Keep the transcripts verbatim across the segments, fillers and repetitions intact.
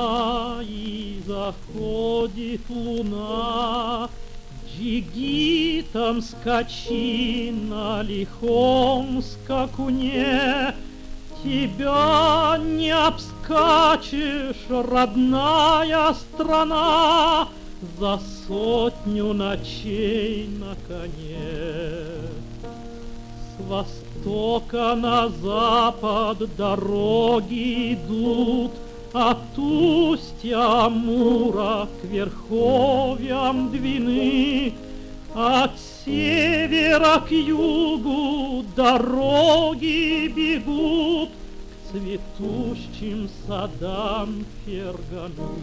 луна, и заходит луна. Джигитом скачи на лихом скакуне, тебя не обскачешь, родная страна, за сотню ночей на коне. С востока на запад дороги идут, от устья Амура к верховьям Двины, от севера к югу дороги бегут к цветущим садам Ферганы.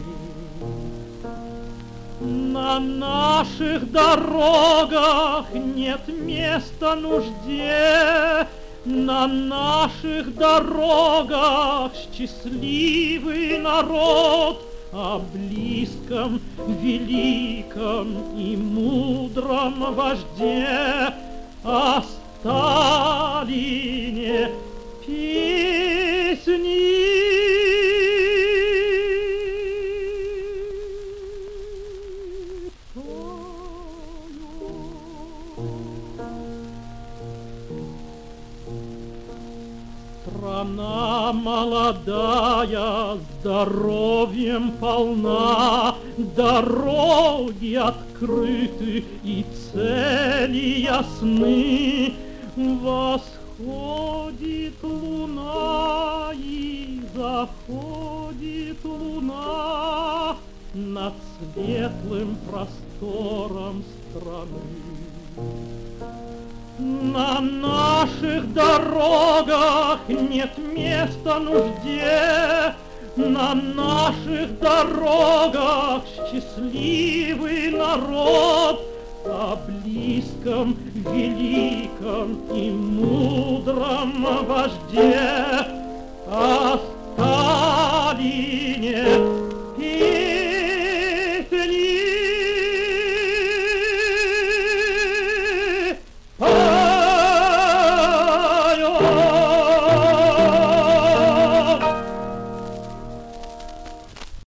На наших дорогах нет места нужде, на наших дорогах счастливый народ о близком, великом и мудром вожде, о Сталине песни. Страна молодая, здоровьем полна, дороги открыты и цели ясны. Восходит луна и заходит луна над светлым простором страны. На наших дорогах нет места нужде, на наших дорогах счастливый народ о близком, великом и мудром вожде, о